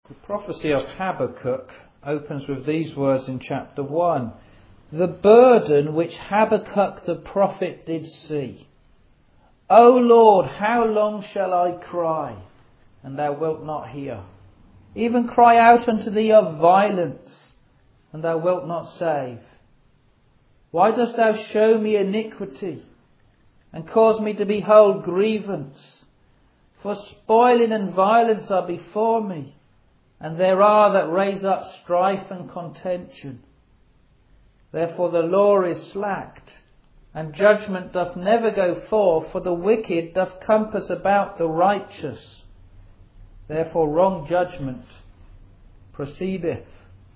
The prophecy of Habakkuk opens with these words in chapter 1. The burden which Habakkuk the prophet did see. O Lord, how long shall I cry, and thou wilt not hear? Even cry out unto thee of violence, and thou wilt not save. Why dost thou show me iniquity, and cause me to behold grievance? For spoiling and violence are before me, and there are that raise up strife and contention. Therefore the law is slacked, and judgment doth never go forth, for the wicked doth compass about the righteous. Therefore wrong judgment proceedeth.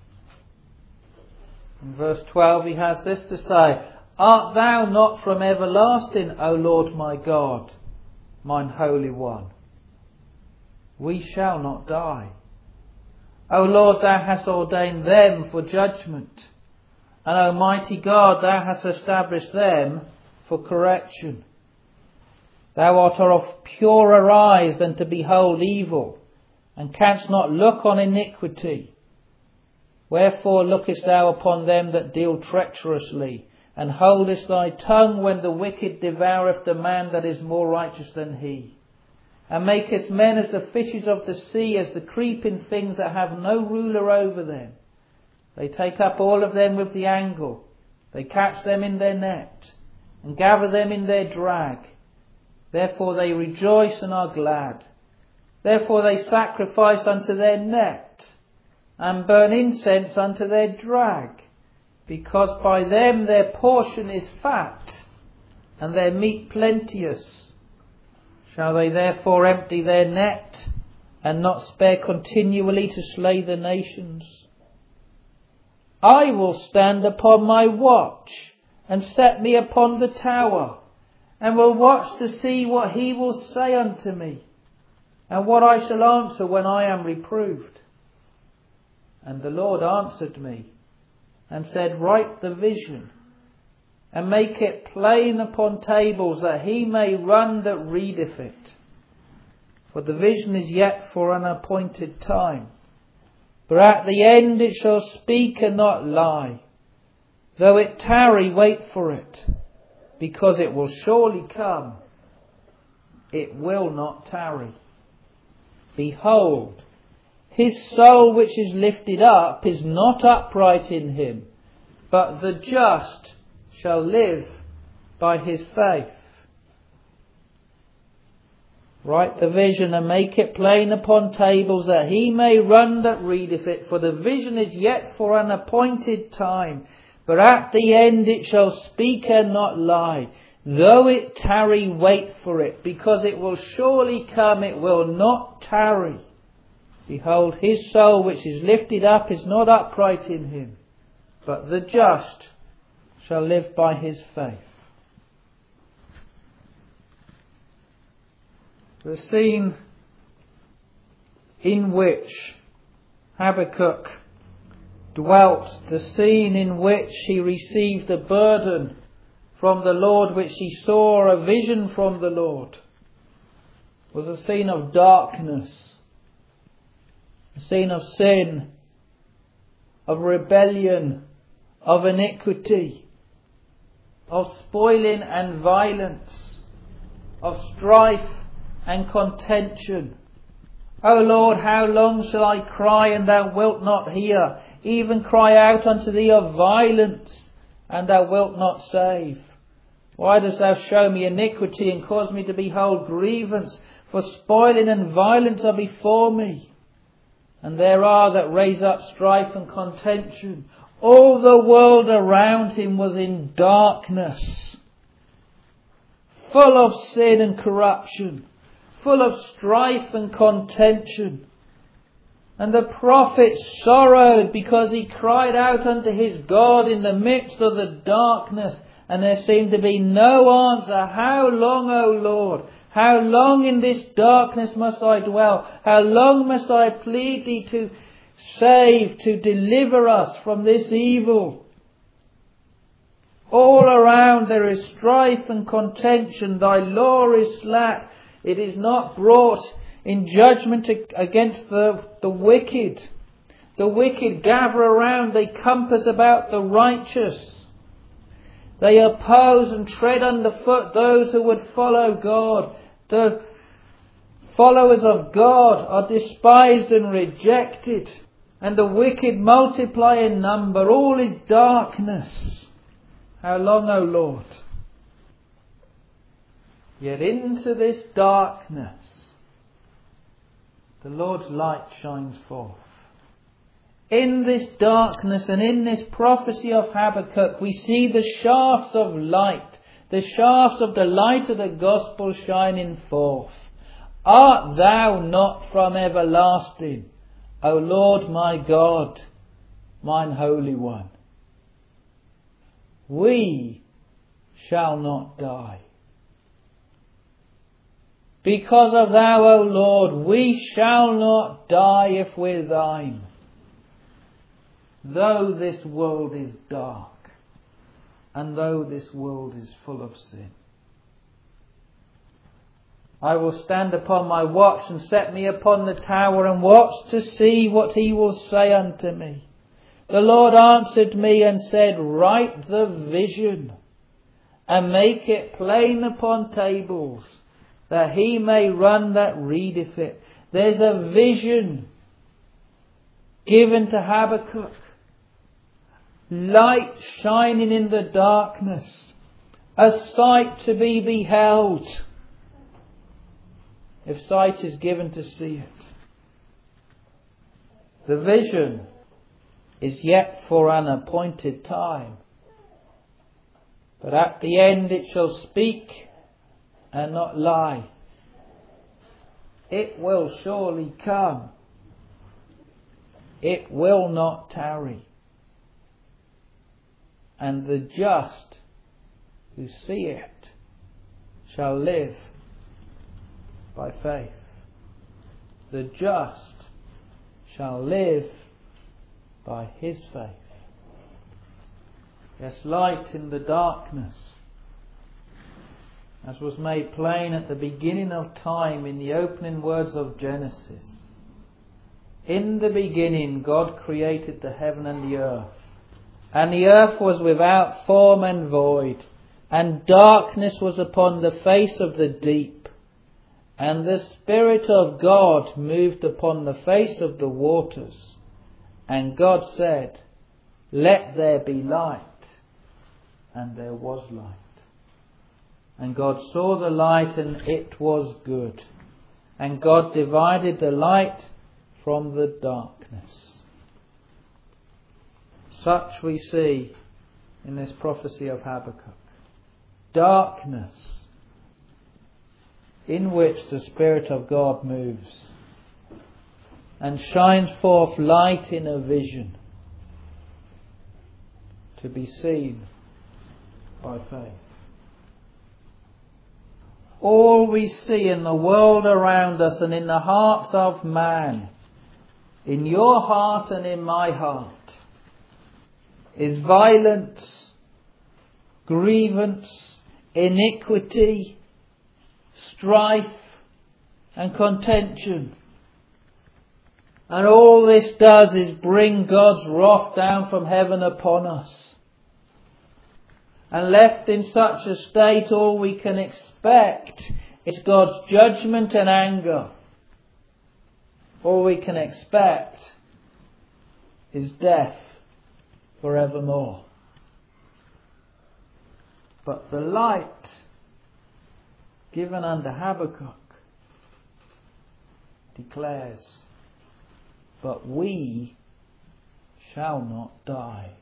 In verse 12 he has this to say, Art thou not from everlasting, O Lord my God, mine Holy One? We shall not die. O Lord, thou hast ordained them for judgment, and Almighty God, thou hast established them for correction. Thou art of purer eyes than to behold evil, and canst not look on iniquity. Wherefore lookest thou upon them that deal treacherously, and holdest thy tongue when the wicked devoureth the man that is more righteous than he? And makest men as the fishes of the sea, as the creeping things that have no ruler over them. They take up all of them with the angle. They catch them in their net, and gather them in their drag. Therefore they rejoice and are glad. Therefore they sacrifice unto their net, and burn incense unto their drag, because by them their portion is fat, and their meat plenteous. Shall they therefore empty their net, and not spare continually to slay the nations? I will stand upon my watch, and set me upon the tower, and will watch to see what he will say unto me, and what I shall answer when I am reproved. And the Lord answered me, and said, Write the vision, and make it plain upon tables, that he may run that readeth it. For the vision is yet for an appointed time, but at the end it shall speak and not lie. Though it tarry, wait for it, because it will surely come. It will not tarry. Behold, his soul which is lifted up is not upright in him, but the just shall live by his faith. Write the vision and make it plain upon tables, that he may run that readeth it. For the vision is yet for an appointed time, but at the end it shall speak and not lie. Though it tarry, wait for it, because it will surely come, it will not tarry. Behold, his soul which is lifted up is not upright in him, but the just shall live by his faith. The scene in which Habakkuk dwelt, the scene in which he received a burden from the Lord, which he saw a vision from the Lord, was a scene of darkness, a scene of sin, of rebellion, of iniquity, of spoiling and violence, of strife and contention. O Lord, how long shall I cry, and thou wilt not hear? Even cry out unto thee of violence, and thou wilt not save. Why dost thou show me iniquity, and cause me to behold grievance? For spoiling and violence are before me, and there are that raise up strife and contention. All the world around him was in darkness, full of sin and corruption, full of strife and contention. And the prophet sorrowed because he cried out unto his God in the midst of the darkness, and there seemed to be no answer. How long, O Lord? How long in this darkness must I dwell? How long must I plead thee to save, to deliver us from this evil? All around there is strife and contention. Thy law is slack. It is not brought in judgment against the wicked. The wicked gather around, they compass about the righteous. They oppose and tread underfoot those who would follow God. The followers of God are despised and rejected, and the wicked multiply in number. All is darkness. How long, O Lord? Yet into this darkness the Lord's light shines forth. In this darkness and in this prophecy of Habakkuk, we see the shafts of light, the shafts of the light of the gospel shining forth. Art thou not from everlasting, O Lord my God, mine Holy One? We shall not die. Because of thou, O Lord, we shall not die if we're thine. Though this world is dark, and though this world is full of sin. I will stand upon my watch and set me upon the tower and watch to see what he will say unto me. The Lord answered me and said, write the vision and make it plain upon tables, that he may run that readeth it. There's a vision given to Habakkuk. Light shining in the darkness. A sight to be beheld, if sight is given to see it. The vision is yet for an appointed time, but at the end it shall speak and not lie. It will surely come. It will not tarry. And the just who see it shall live by faith. The just shall live by his faith. Yes, light in the darkness, as was made plain at the beginning of time in the opening words of Genesis. In the beginning God created the heaven and the earth. And the earth was without form and void, and darkness was upon the face of the deep. And the Spirit of God moved upon the face of the waters. And God said, let there be light. And there was light. And God saw the light, and it was good. And God divided the light from the darkness. Such we see in this prophecy of Habakkuk. Darkness in which the Spirit of God moves and shines forth light in a vision to be seen by faith. All we see in the world around us and in the hearts of man, in your heart and in my heart, is violence, grievance, iniquity, strife and contention. And all this does is bring God's wrath down from heaven upon us. And left in such a state, all we can expect is God's judgment and anger. All we can expect is death forevermore. But the light given unto Habakkuk declares, but we shall not die.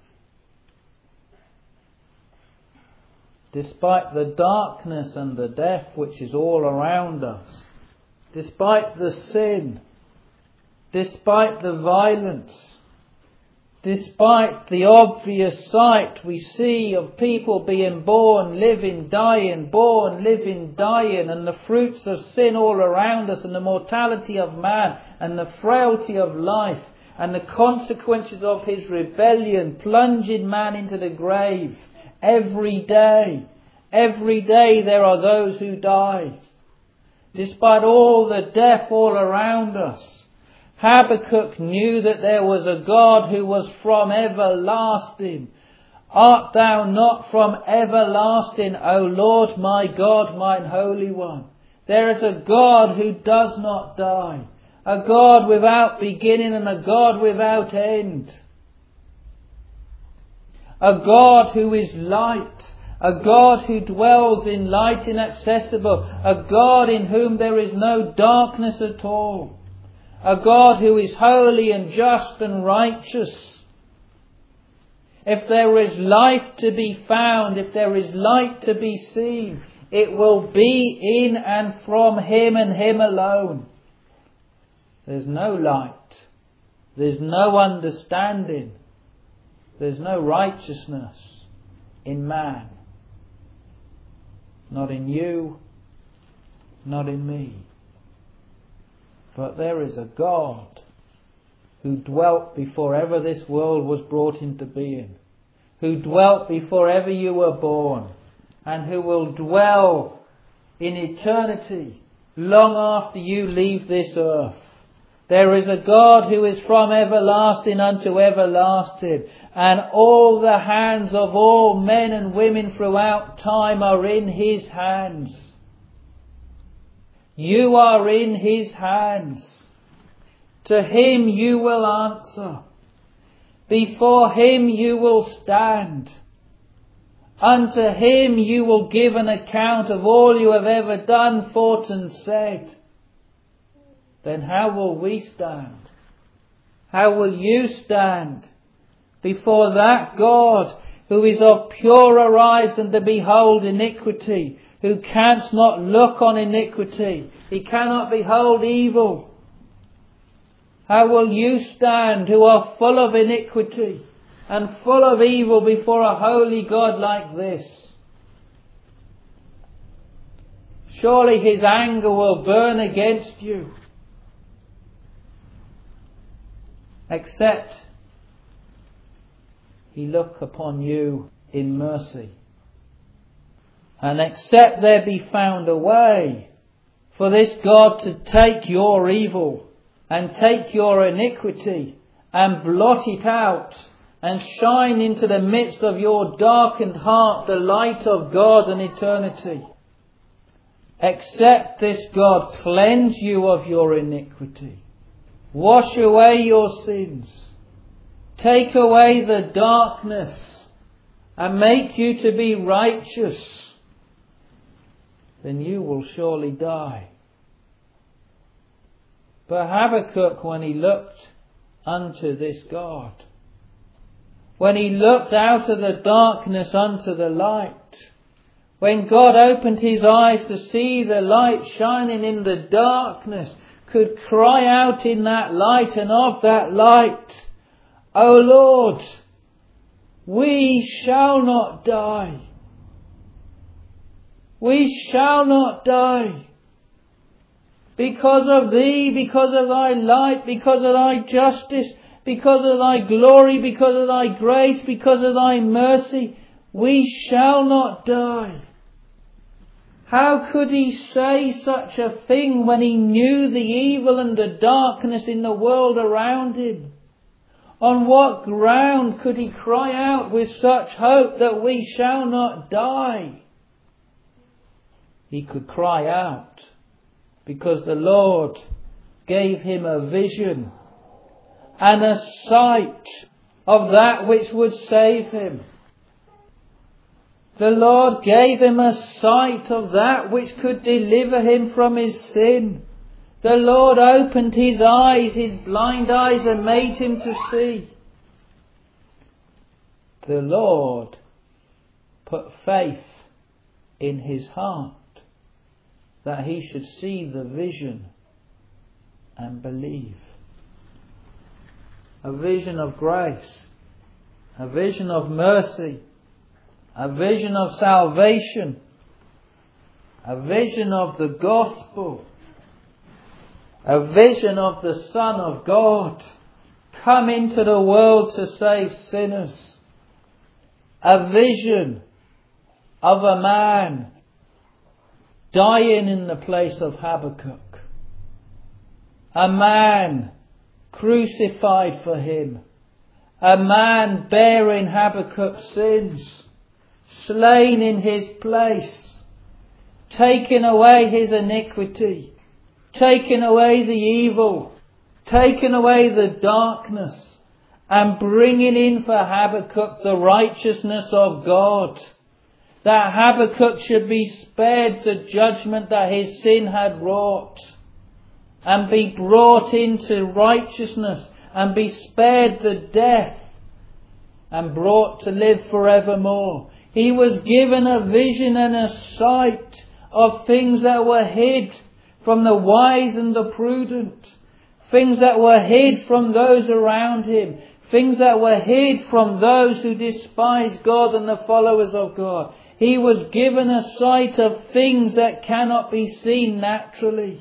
Despite the darkness and the death which is all around us, despite the sin, despite the violence, despite the obvious sight we see of people being born, living, dying, born, living, dying, and the fruits of sin all around us, and the mortality of man, and the frailty of life, and the consequences of his rebellion plunging man into the grave. Every day there are those who die. despite all the death all around us, Habakkuk knew that there was a God who was from everlasting. Art thou not from everlasting, O Lord my God, mine Holy One? There is a God who does not die, a God without beginning and a God without end. A God who is light, a God who dwells in light inaccessible, a God in whom there is no darkness at all, a God who is holy and just and righteous. If there is life to be found, if there is light to be seen, it will be in and from Him and Him alone. There's no light. There's no understanding. There's no righteousness in man. Not in you, not in me. But there is a God who dwelt before ever this world was brought into being, who dwelt before ever you were born, and who will dwell in eternity long after you leave this earth. There is a God who is from everlasting unto everlasting, and all the hands of all men and women throughout time are in His hands. You are in His hands. To Him you will answer. Before Him you will stand. Unto Him you will give an account of all you have ever done, thought and said. Then how will we stand? How will you stand before that God who is of purer eyes than to behold iniquity, who canst not look on iniquity, He cannot behold evil? How will you stand who are full of iniquity and full of evil before a holy God like this? Surely His anger will burn against you. Except He look upon you in mercy. And except there be found a way for this God to take your evil and take your iniquity and blot it out and shine into the midst of your darkened heart the light of God and eternity. Except this God cleanse you of your iniquity, wash away your sins, take away the darkness and make you to be righteous, then you will surely die. But Habakkuk, when he looked unto this God, when he looked out of the darkness unto the light, when God opened his eyes to see the light shining in the darkness, could cry out in that light and of that light, O Lord, we shall not die. We shall not die. Because of Thee, because of Thy light, because of Thy justice, because of Thy glory, because of Thy grace, because of Thy mercy, we shall not die. How could he say such a thing when he knew the evil and the darkness in the world around him? On what ground could he cry out with such hope that we shall not die? He could cry out because the Lord gave him a vision and a sight of that which would save him. The Lord gave him a sight of that which could deliver him from his sin. The Lord opened his eyes, his blind eyes, and made him to see. The Lord put faith in his heart that he should see the vision and believe. A vision of grace, a vision of mercy, a vision of salvation, a vision of the gospel, a vision of the Son of God come into the world to save sinners, a vision of a man dying in the place of Habakkuk. A man crucified for him. A man bearing Habakkuk's sins. Slain in his place. Taking away his iniquity. Taking away the evil. Taking away the darkness. And bringing in for Habakkuk the righteousness of God. That Habakkuk should be spared the judgment that his sin had wrought. And be brought into righteousness. And be spared the death. And brought to live forevermore. He was given a vision and a sight of things that were hid from the wise and the prudent. Things that were hid from those around him. Things that were hid from those who despise God and the followers of God. He was given a sight of things that cannot be seen naturally.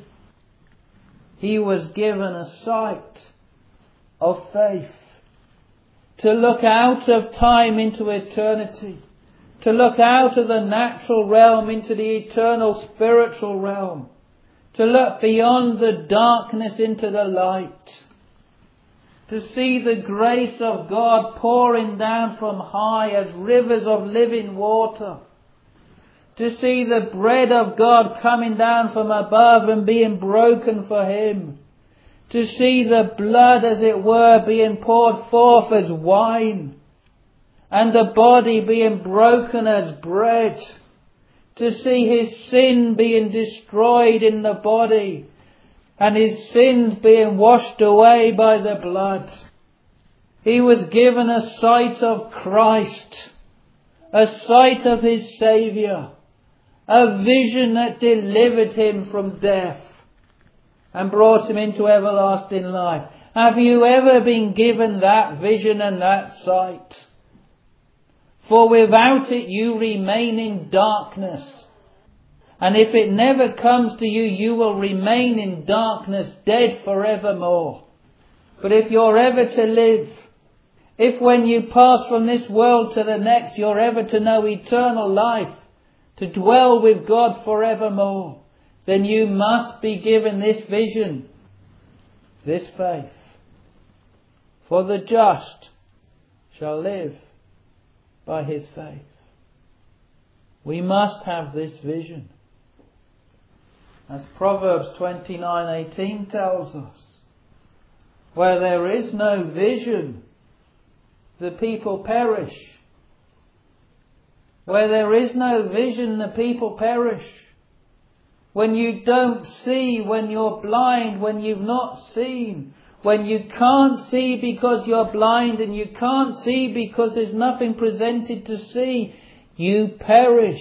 He was given a sight of faith. To look out of time into eternity. To look out of the natural realm into the eternal spiritual realm. To look beyond the darkness into the light. To see the grace of God pouring down from high as rivers of living water. To see the bread of God coming down from above and being broken for him. To see the blood, as it were, being poured forth as wine. And the body being broken as bread. To see his sin being destroyed in the body. And his sins being washed away by the blood. He was given a sight of Christ. A sight of his Saviour. A vision that delivered him from death. And brought him into everlasting life. Have you ever been given that vision and that sight? For without it you remain in darkness. And if it never comes to you, you will remain in darkness, dead forevermore. But if you're ever to live, if when you pass from this world to the next, you're ever to know eternal life, to dwell with God forevermore, then you must be given this vision, this faith. For the just shall live by his faith. We must have this vision. As Proverbs 29:18 tells us, where there is no vision, the people perish. Where there is no vision, the people perish. When you don't see, when you're blind, when you've not seen, when you can't see because you're blind and you can't see because there's nothing presented to see, you perish.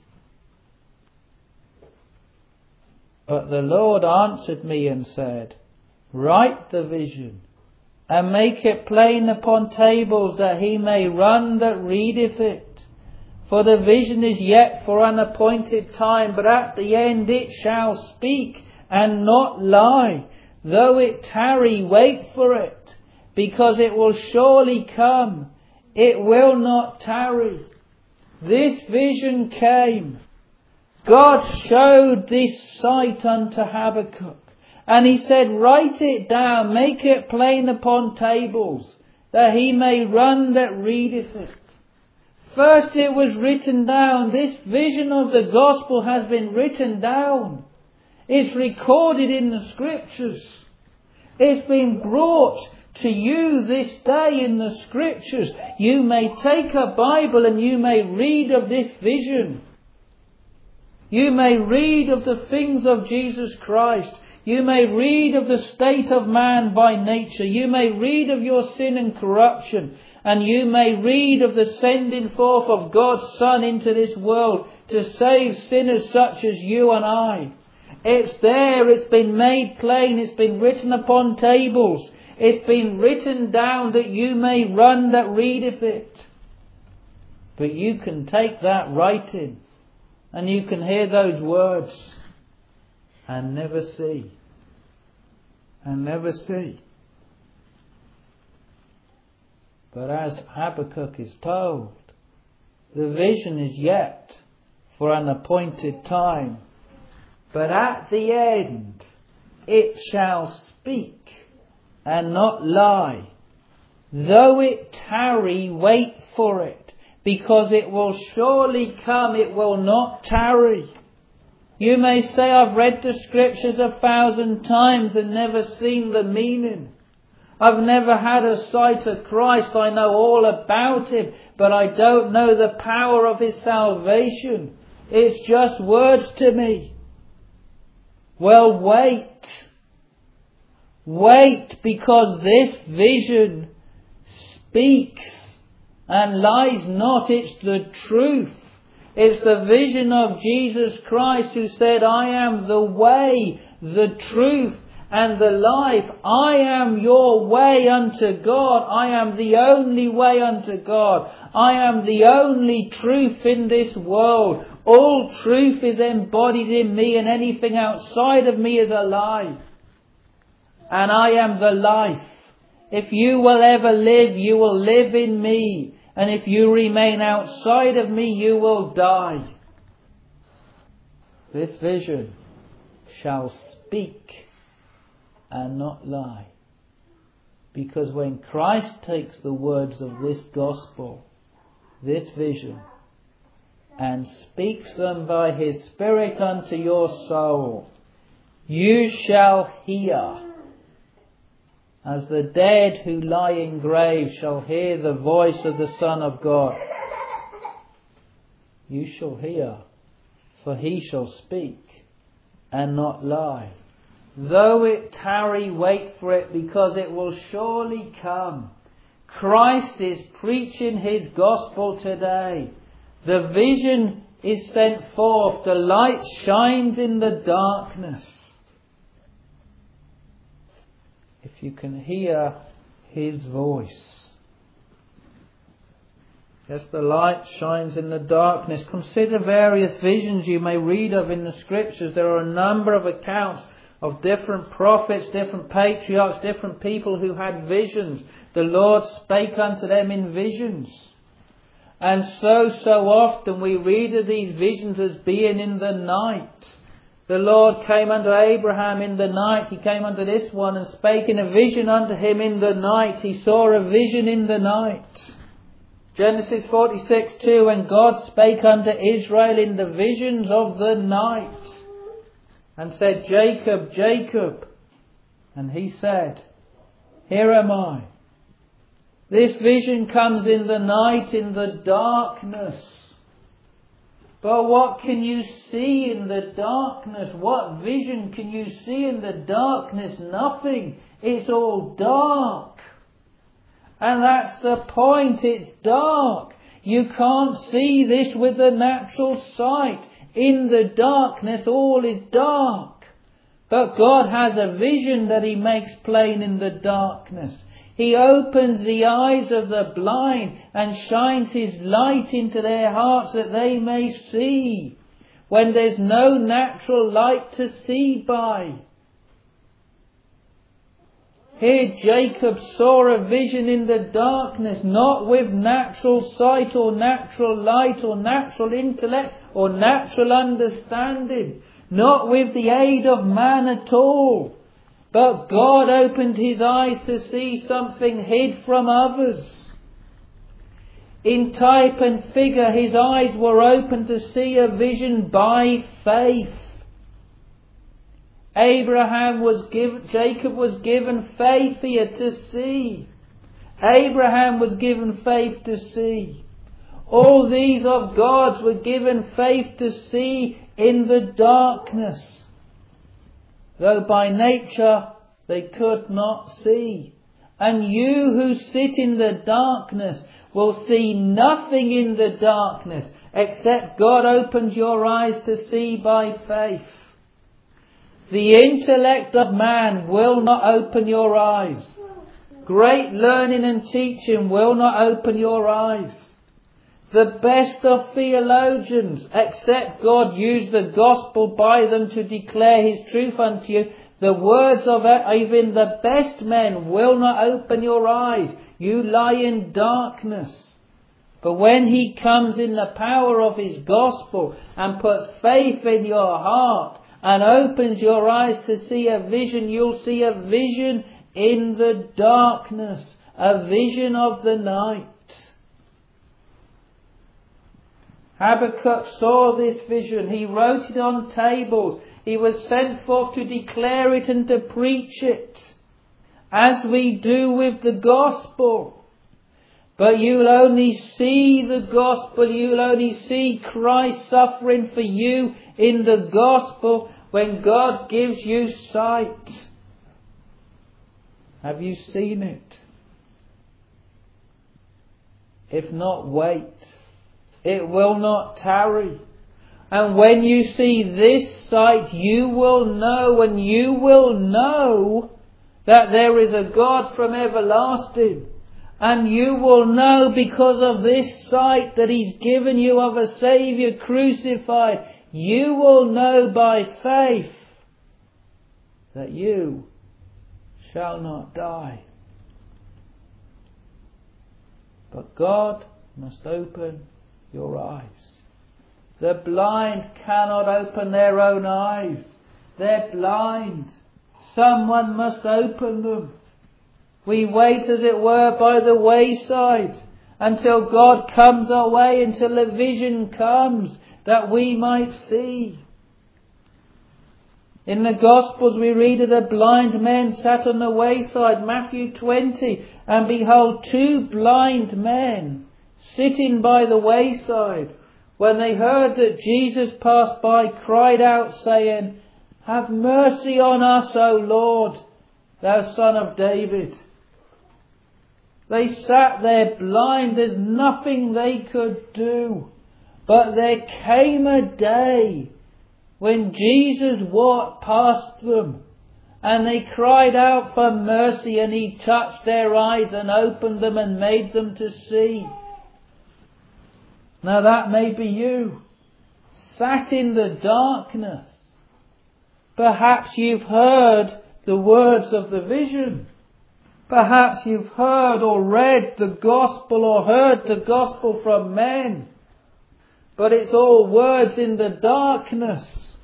But the Lord answered me and said, write the vision and make it plain upon tables, that he may run that readeth it. For the vision is yet for an appointed time, but at the end it shall speak and not lie. Though it tarry, wait for it, because it will surely come. It will not tarry. This vision came. God showed this sight unto Habakkuk. And he said, write it down, make it plain upon tables, that he may run that readeth it. First it was written down. This vision of the gospel has been written down. It's recorded in the scriptures. It's been brought to you this day in the scriptures. You may take a Bible and you may read of this vision. You may read of the things of Jesus Christ. You may read of the state of man by nature. You may read of your sin and corruption. And you may read of the sending forth of God's Son into this world to save sinners such as you and I. It's there, it's been made plain, it's been written upon tables. It's been written down that you may run that readeth it. But you can take that writing and you can hear those words and never see. And never see. But as Habakkuk is told, the vision is yet for an appointed time. But at the end it shall speak and not lie. Though it tarry, wait for it, because it will surely come, it will not tarry. You may say, I've read the scriptures 1,000 times and never seen the meaning. I've never had a sight of Christ. I know all about Him, but I don't know the power of His salvation. It's just words to me. Well, wait. Wait, because this vision speaks and lies not. It's the truth. It's the vision of Jesus Christ, who said, I am the way, the truth and the life. I am your way unto God. I am the only way unto God. I am the only truth in this world. All truth is embodied in me, and anything outside of me is a lie. And I am the life. If you will ever live, you will live in me. And if you remain outside of me, you will die. This vision shall speak and not lie. Because when Christ takes the words of this gospel, this vision, and speaks them by His Spirit unto your soul, you shall hear. As the dead who lie in graves shall hear the voice of the Son of God. You shall hear, for He shall speak and not lie. Though it tarry, wait for it, because it will surely come. Christ is preaching His gospel today. The vision is sent forth. The light shines in the darkness. If you can hear His voice. Yes, the light shines in the darkness. Consider various visions you may read of in the Scriptures. There are a number of accounts of different prophets, different patriarchs, different people who had visions. The Lord spake unto them in visions. And so often we read of these visions as being in the night. The Lord came unto Abraham in the night. He came unto this one and spake in a vision unto him in the night. He saw a vision in the night. Genesis 46:2, and God spake unto Israel in the visions of the night, and said, Jacob, Jacob. And he said, Here am I. This vision comes in the night, in the darkness. But what can you see in the darkness? What vision can you see in the darkness? Nothing. It's all dark. And that's the point. It's dark. You can't see this with the natural sight. In the darkness, all is dark. But God has a vision that He makes plain in the darkness. He opens the eyes of the blind and shines His light into their hearts that they may see when there's no natural light to see by. Here Jacob saw a vision in the darkness, not with natural sight or natural light or natural intellect or natural understanding, not with the aid of man at all. But God opened his eyes to see something hid from others. In type and figure, his eyes were opened to see a vision by faith. Jacob was given faith here to see. Abraham was given faith to see. All these of God's were given faith to see in the darkness, though by nature they could not see. And you who sit in the darkness will see nothing in the darkness except God opens your eyes to see by faith. The intellect of man will not open your eyes. Great learning and teaching will not open your eyes. The best of theologians, except God use the gospel by them to declare His truth unto you, the words of even the best men will not open your eyes. You lie in darkness. But when He comes in the power of His gospel and puts faith in your heart and opens your eyes to see a vision, you'll see a vision in the darkness, a vision of the night. Habakkuk saw this vision. He wrote it on tables. He was sent forth to declare it and to preach it, as we do with the gospel. But you'll only see the gospel, you'll only see Christ suffering for you in the gospel when God gives you sight. Have you seen it? If not, wait. It will not tarry. And when you see this sight, you will know, and you will know that there is a God from everlasting. And you will know because of this sight that He's given you of a Saviour crucified. You will know by faith that you shall not die. But God must open your eyes. The blind cannot open their own eyes. They're blind. Someone must open them. We wait, as it were, by the wayside until God comes our way, until the vision comes that we might see. In the Gospels we read of the blind men sat on the wayside, Matthew 20, and behold, 2 blind men sitting by the wayside, when they heard that Jesus passed by, cried out, saying, "Have mercy on us, O Lord, thou Son of David." They sat there blind. There's nothing they could do. But there came a day when Jesus walked past them, and they cried out for mercy, and He touched their eyes and opened them and made them to see. Now that may be you, sat in the darkness. Perhaps you've heard the words of the vision. Perhaps you've heard or read the gospel or heard the gospel from men. But it's all words in the darkness.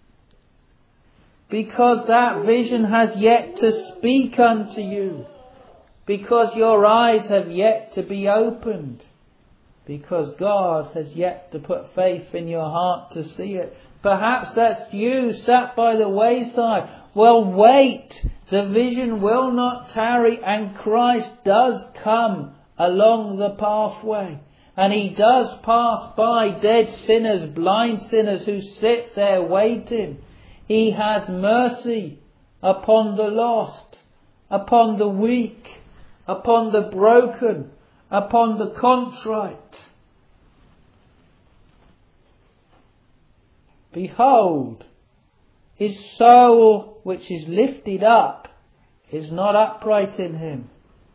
Because that vision has yet to speak unto you. Because your eyes have yet to be opened. Because God has yet to put faith in your heart to see it. Perhaps that's you sat by the wayside. Well, wait. The vision will not tarry, and Christ does come along the pathway. And He does pass by dead sinners, blind sinners who sit there waiting. He has mercy upon the lost, upon the weak, upon the broken, upon the contrite. Behold, his soul which is lifted up is not upright in him.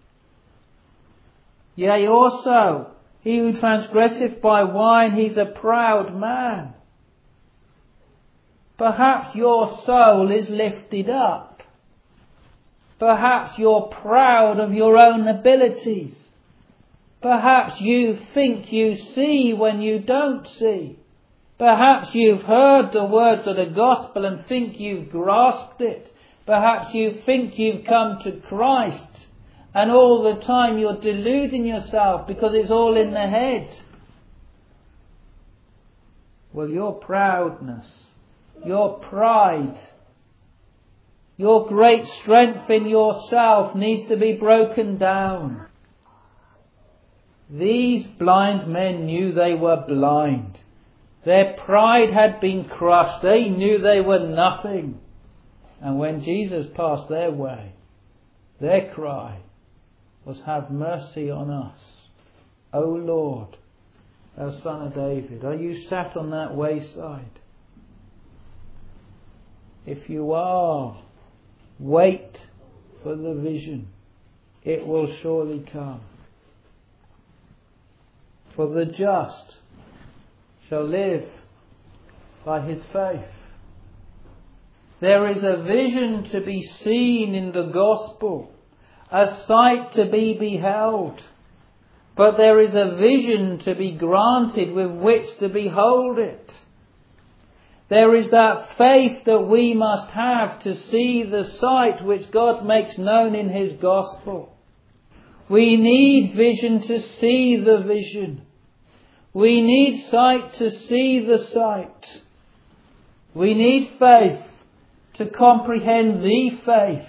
Yea, also, he who transgresseth by wine, he's a proud man. Perhaps your soul is lifted up. Perhaps you're proud of your own abilities. Perhaps you think you see when you don't see. Perhaps you've heard the words of the gospel and think you've grasped it. Perhaps you think you've come to Christ, and all the time you're deluding yourself because it's all in the head. Well, your proudness, your pride, your great strength in yourself needs to be broken down. These blind men knew they were blind. Their pride had been crushed. They knew they were nothing. And when Jesus passed their way, their cry was, "Have mercy on us, O Lord, thou Son of David." Are you sat on that wayside? If you are, wait for the vision. It will surely come. For the just shall live by his faith. There is a vision to be seen in the gospel, a sight to be beheld, but there is a vision to be granted with which to behold it. There is that faith that we must have to see the sight which God makes known in His gospel. We need vision to see the vision. We need sight to see the sight. We need faith to comprehend the faith.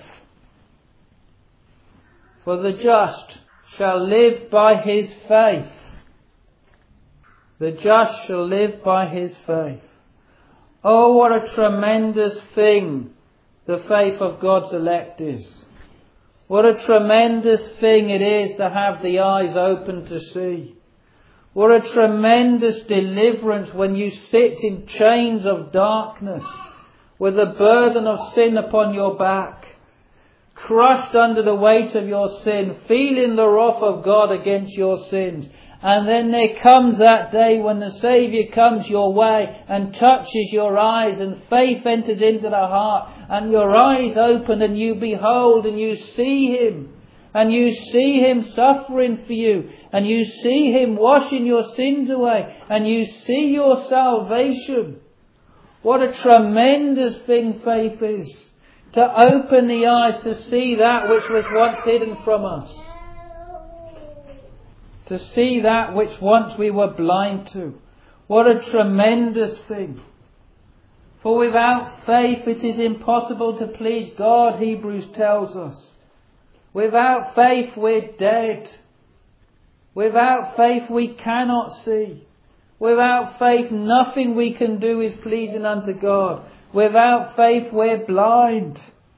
For the just shall live by his faith. The just shall live by his faith. Oh, what a tremendous thing the faith of God's elect is. What a tremendous thing it is to have the eyes open to see. What a tremendous deliverance when you sit in chains of darkness with the burden of sin upon your back, crushed under the weight of your sin, feeling the wrath of God against your sins. And then there comes that day when the Saviour comes your way and touches your eyes, and faith enters into the heart, and your eyes open and you behold and you see Him. And you see Him suffering for you, and you see Him washing your sins away, and you see your salvation. What a tremendous thing faith is, to open the eyes to see that which was once hidden from us. To see that which once we were blind to. What a tremendous thing. For without faith it is impossible to please God, Hebrews tells us. Without faith we're dead. Without faith we cannot see. Without faith nothing we can do is pleasing unto God. Without faith we're blind.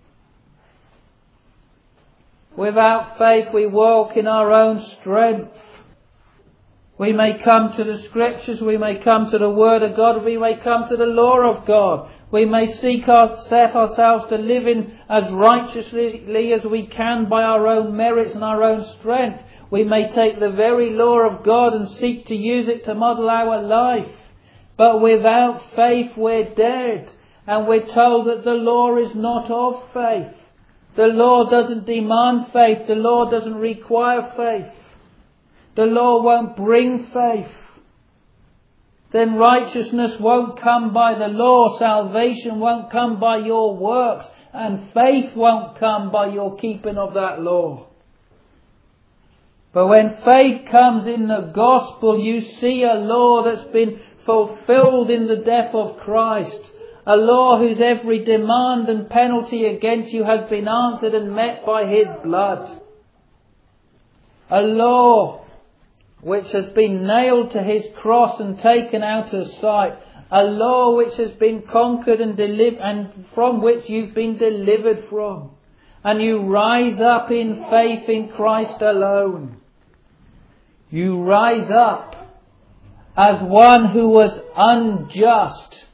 Without faith we walk in our own strength. We may come to the Scriptures, we may come to the Word of God, we may come to the law of God. We may set ourselves to living as righteously as we can by our own merits and our own strength. We may take the very law of God and seek to use it to model our life. But without faith we're dead. And we're told that the law is not of faith. The law doesn't demand faith. The law doesn't require faith. The law won't bring faith. Then righteousness won't come by the law. Salvation won't come by your works. And faith won't come by your keeping of that law. But when faith comes in the gospel, you see a law that's been fulfilled in the death of Christ. A law whose every demand and penalty against you has been answered and met by His blood. A law which has been nailed to His cross and taken out of sight. A law which has been conquered and delivered, and from which you've been delivered from. And you rise up in faith in Christ alone. You rise up as one who was unjust,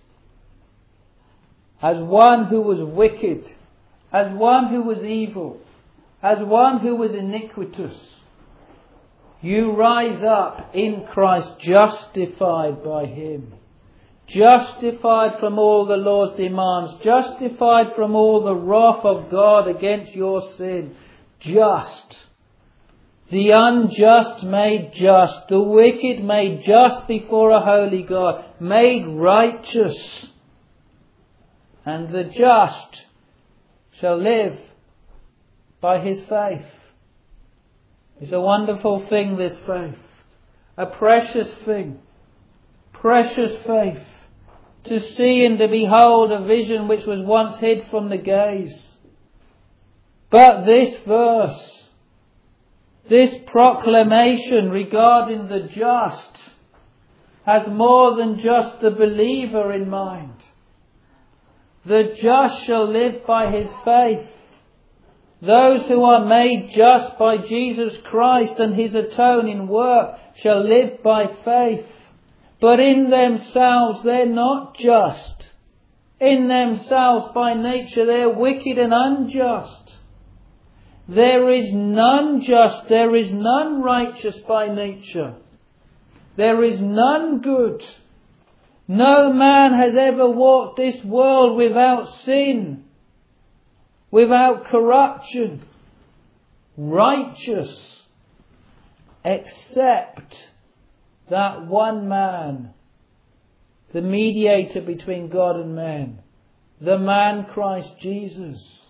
as one who was wicked, as one who was evil, as one who was iniquitous. You rise up in Christ, justified by Him. Justified from all the law's demands. Justified from all the wrath of God against your sin. Just. The unjust made just. The wicked made just before a holy God. Made righteous. And the just shall live by his faith. It's a wonderful thing, this faith. A precious thing. Precious faith. To see and to behold a vision which was once hid from the gaze. But this verse, this proclamation regarding the just, has more than just the believer in mind. The just shall live by his faith. Those who are made just by Jesus Christ and His atoning work shall live by faith. But in themselves they're not just. In themselves by nature they're wicked and unjust. There is none just, there is none righteous by nature. There is none good. No man has ever walked this world without sin, without corruption, righteous, except that one man the mediator between God and man, the man Christ Jesus.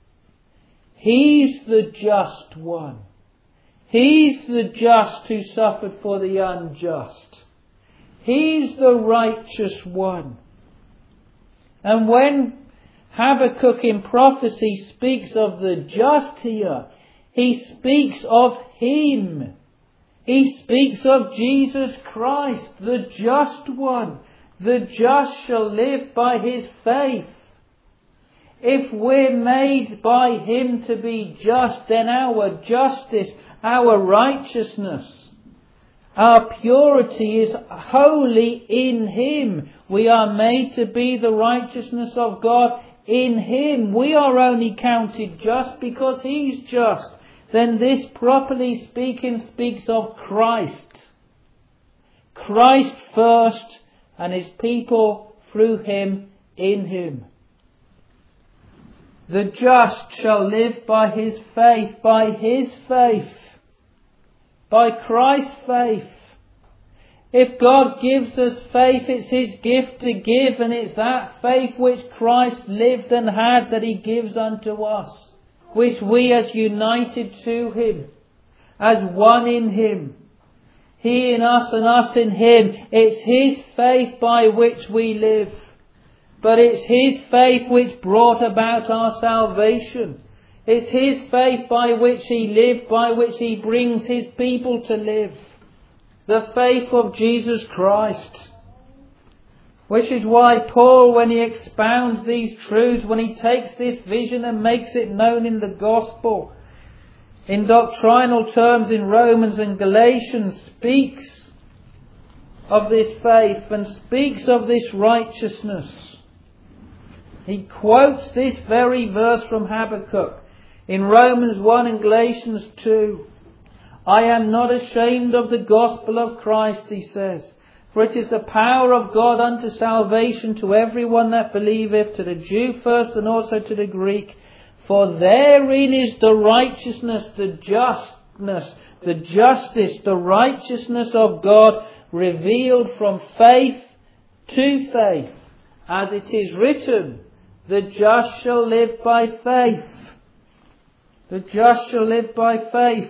He's the just one. He's the just who suffered for the unjust. He's the righteous one. And when Habakkuk in prophecy speaks of the just here, he speaks of Him. He speaks of Jesus Christ, the just one. The just shall live by his faith. If we're made by Him to be just, then our justice, our righteousness, our purity is wholly in Him. We are made to be the righteousness of God in Him. We are only counted just because He's just. Then this, properly speaking, speaks of Christ. Christ first, and His people through Him, in Him. The just shall live by his faith, by His faith, by Christ's faith. If God gives us faith, it's His gift to give, and it's that faith which Christ lived and had that He gives unto us, which we as united to Him, as one in Him, He in us and us in Him. It's His faith by which we live. But it's His faith which brought about our salvation. It's His faith by which He lived, by which He brings His people to live. The faith of Jesus Christ. Which is why Paul, when he expounds these truths, when he takes this vision and makes it known in the gospel, in doctrinal terms in Romans and Galatians, speaks of this faith and speaks of this righteousness. He quotes this very verse from Habakkuk in Romans 1 and Galatians 2. I am not ashamed of the gospel of Christ, he says, for it is the power of God unto salvation to everyone that believeth, to the Jew first and also to the Greek. For therein is the righteousness, the justness, the justice, the righteousness of God revealed from faith to faith. As it is written, the just shall live by faith. The just shall live by faith.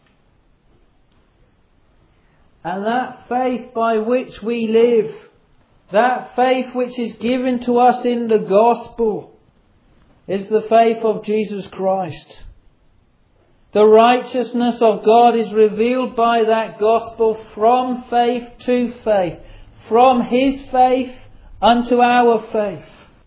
And that faith by which we live, that faith which is given to us in the gospel, is the faith of Jesus Christ. The righteousness of God is revealed by that gospel from faith to faith, from His faith unto our faith.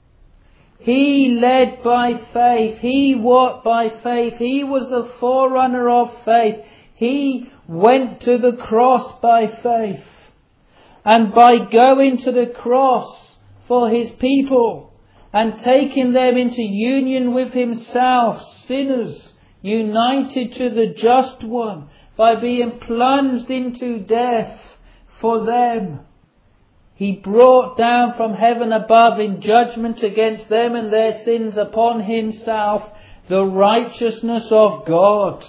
He led by faith. He walked by faith. He was the forerunner of faith. He went to the cross by faith. And by going to the cross for His people and taking them into union with Himself, sinners united to the just one, by being plunged into death for them, He brought down from heaven above in judgment against them and their sins upon Himself the righteousness of God.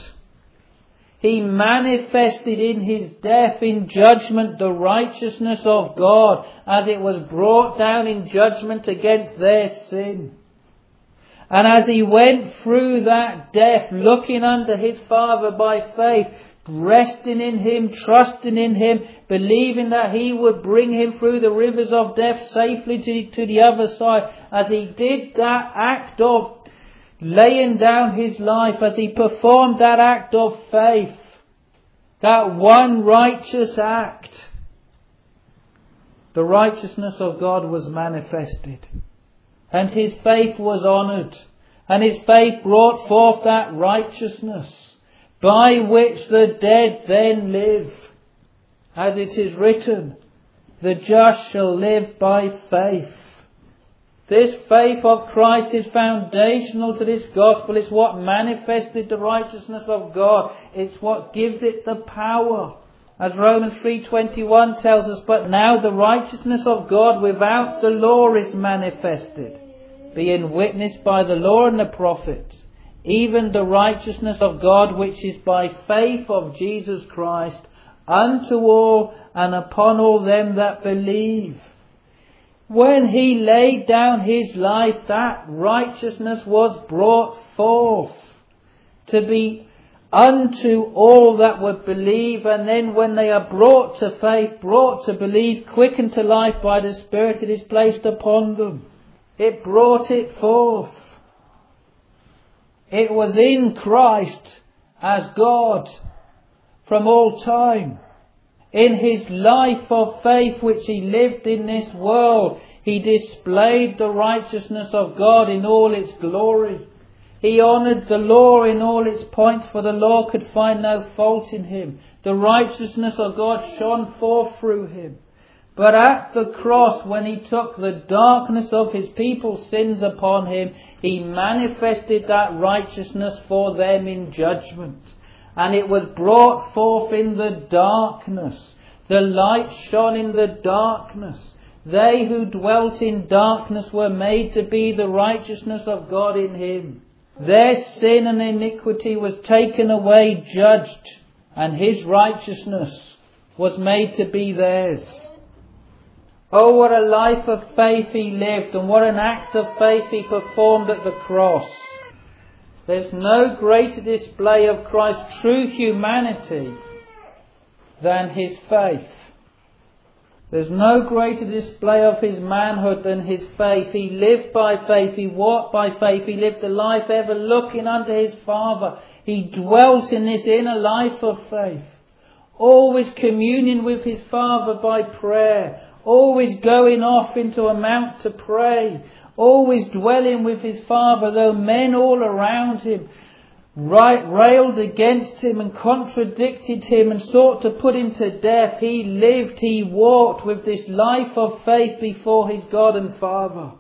He manifested in His death in judgment the righteousness of God as it was brought down in judgment against their sin. And as He went through that death, looking unto His Father by faith, resting in Him, trusting in Him, believing that He would bring him through the rivers of death safely to the other side, as He did that act of laying down His life, as He performed that act of faith, that one righteous act, the righteousness of God was manifested. And His faith was honoured. And His faith brought forth that righteousness by which the dead then live. As it is written, the just shall live by faith. This faith of Christ is foundational to this gospel. It's what manifested the righteousness of God. It's what gives it the power. As Romans 3:21 tells us, but now the righteousness of God without the law is manifested, being witnessed by the law and the prophets, even the righteousness of God which is by faith of Jesus Christ, unto all and upon all them that believe. When He laid down His life, that righteousness was brought forth to be unto all that would believe. And then when they are brought to faith, brought to believe, quickened to life by the Spirit, it is placed upon them. It brought it forth. It was in Christ as God from all time. In His life of faith which He lived in this world, He displayed the righteousness of God in all its glory. He honoured the law in all its points, for the law could find no fault in Him. The righteousness of God shone forth through Him. But at the cross, when He took the darkness of His people's sins upon Him, He manifested that righteousness for them in judgment. And it was brought forth in the darkness. The light shone in the darkness. They who dwelt in darkness were made to be the righteousness of God in Him. Their sin and iniquity was taken away, judged, and His righteousness was made to be theirs. Oh, what a life of faith He lived, and what an act of faith He performed at the cross. There's no greater display of Christ's true humanity than His faith. There's no greater display of His manhood than His faith. He lived by faith. He walked by faith. He lived a life ever looking unto His Father. He dwelt in this inner life of faith. Always communion with His Father by prayer. Always going off into a mount to pray. Always dwelling with His Father, though men all around Him railed against Him and contradicted Him and sought to put Him to death. He lived, He walked with this life of faith before His God and Father.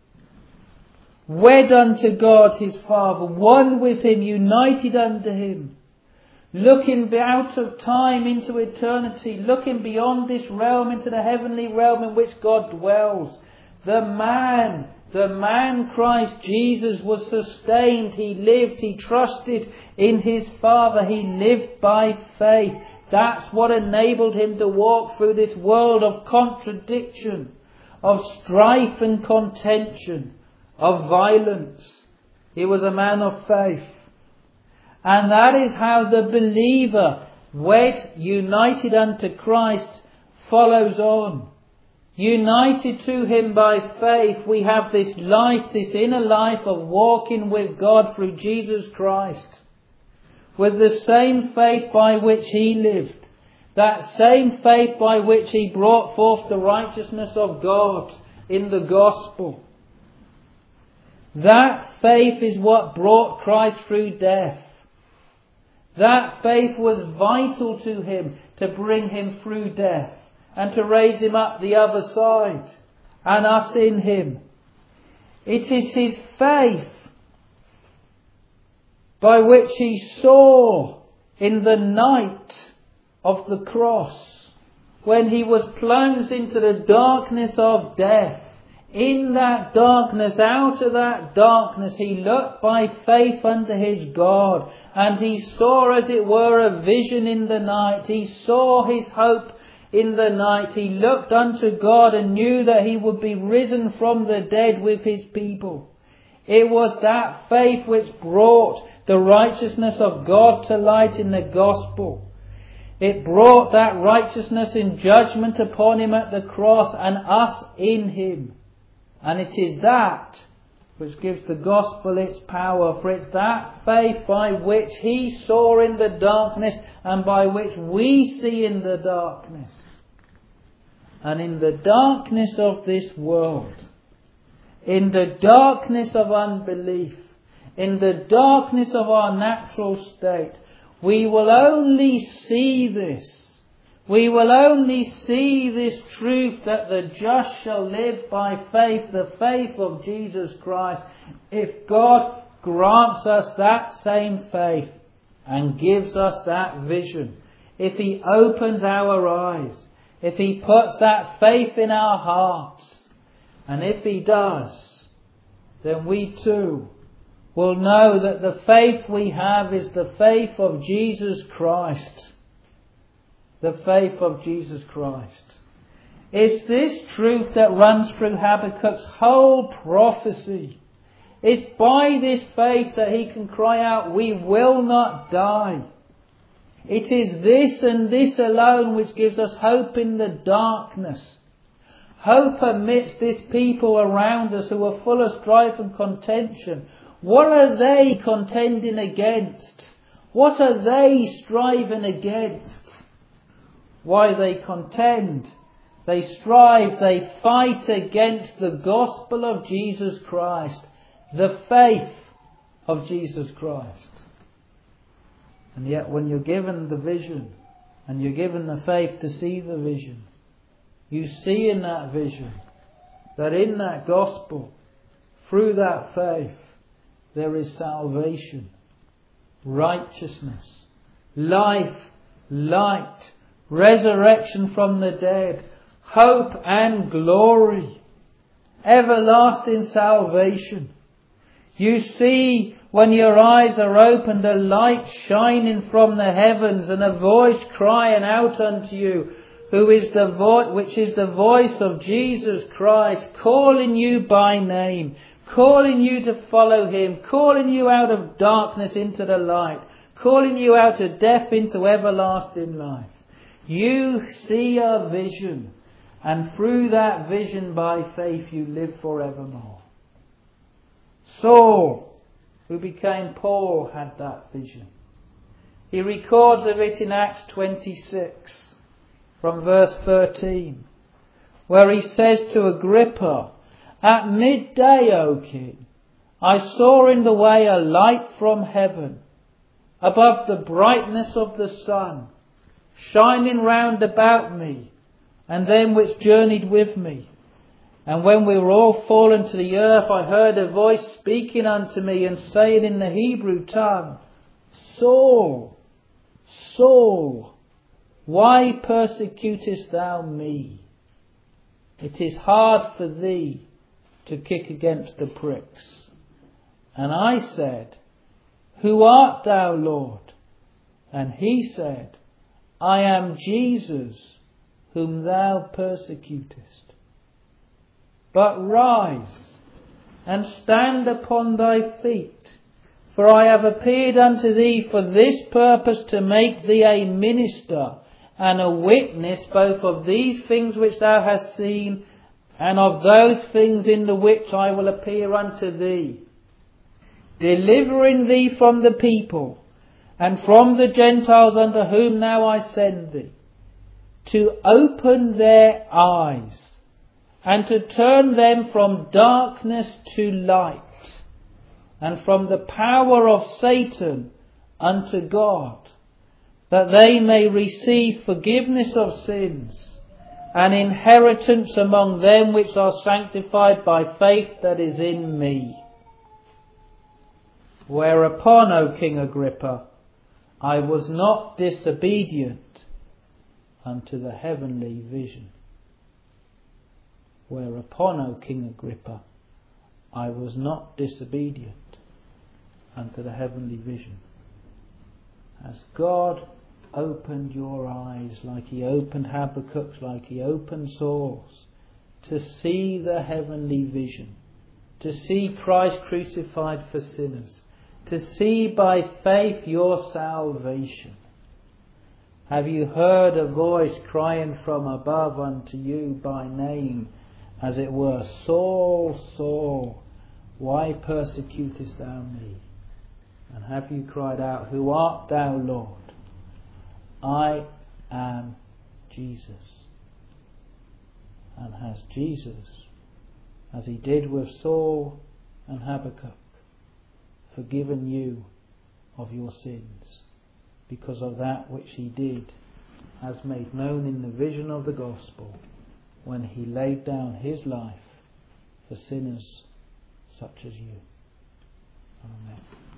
Wed unto God His Father, one with Him, united unto Him. Looking out of time into eternity, looking beyond this realm into the heavenly realm in which God dwells. The man Christ Jesus was sustained. He lived, He trusted in His Father. He lived by faith. That's what enabled Him to walk through this world of contradiction, of strife and contention, of violence. He was a man of faith. And that is how the believer, wed, united unto Christ, follows on. United to Him by faith, we have this life, this inner life of walking with God through Jesus Christ. With the same faith by which He lived. That same faith by which He brought forth the righteousness of God in the gospel. That faith is what brought Christ through death. That faith was vital to Him to bring Him through death and to raise Him up the other side and us in Him. It is His faith by which He saw in the night of the cross, when He was plunged into the darkness of death. In that darkness, out of that darkness, He looked by faith unto His God. And He saw, as it were, a vision in the night. He saw His hope in the night. He looked unto God and knew that He would be risen from the dead with His people. It was that faith which brought the righteousness of God to light in the gospel. It brought that righteousness in judgment upon Him at the cross and us in Him. And it is that which gives the gospel its power. For it's that faith by which He saw in the darkness and by which we see in the darkness. And in the darkness of this world, in the darkness of unbelief, in the darkness of our natural state, we will only see this. We will only see this truth that the just shall live by faith, the faith of Jesus Christ, if God grants us that same faith and gives us that vision. If He opens our eyes, if He puts that faith in our hearts, and if He does, then we too will know that the faith we have is the faith of Jesus Christ. The faith of Jesus Christ. It's this truth that runs through Habakkuk's whole prophecy. It's by this faith that he can cry out, we will not die. It is this and this alone which gives us hope in the darkness. Hope amidst this people around us who are full of strife and contention. What are they contending against? What are they striving against? Why they contend, they strive, they fight against the gospel of Jesus Christ, the faith of Jesus Christ. And yet when you're given the vision and you're given the faith to see the vision, you see in that vision that in that gospel, through that faith, there is salvation, righteousness, life, light, resurrection from the dead, hope and glory, everlasting salvation. You see, when your eyes are opened, a light shining from the heavens and a voice crying out unto you, which is the voice of Jesus Christ, calling you by name, calling you to follow him, calling you out of darkness into the light, calling you out of death into everlasting life. You see a vision, and through that vision by faith you live forevermore. Saul, who became Paul, had that vision. He records of it in Acts 26 from verse 13, where he says to Agrippa, "At midday, O king, I saw in the way a light from heaven, above the brightness of the sun, shining round about me, and them which journeyed with me. And when we were all fallen to the earth, I heard a voice speaking unto me, and saying in the Hebrew tongue, Saul, Saul, why persecutest thou me? It is hard for thee to kick against the pricks. And I said, Who art thou, Lord? And he said, I am Jesus, whom thou persecutest. But rise, and stand upon thy feet, for I have appeared unto thee for this purpose, to make thee a minister and a witness both of these things which thou hast seen, and of those things in the which I will appear unto thee, delivering thee from the people, and from the Gentiles unto whom now I send thee, to open their eyes, and to turn them from darkness to light, and from the power of Satan unto God, that they may receive forgiveness of sins, and inheritance among them which are sanctified by faith that is in me. Whereupon, O King Agrippa, I was not disobedient unto the heavenly vision. Whereupon, O King Agrippa, I was not disobedient unto the heavenly vision. As God opened your eyes, like he opened Habakkuk's, like he opened Saul's, to see the heavenly vision, to see Christ crucified for sinners, to see by faith your salvation. Have you heard a voice crying from above unto you by name, as it were, Saul, Saul, why persecutest thou me? And have you cried out, Who art thou, Lord? I am Jesus. And has Jesus, as he did with Saul and Habakkuk, forgiven you of your sins because of that which he did, as made known in the vision of the gospel, when he laid down his life for sinners such as you. Amen.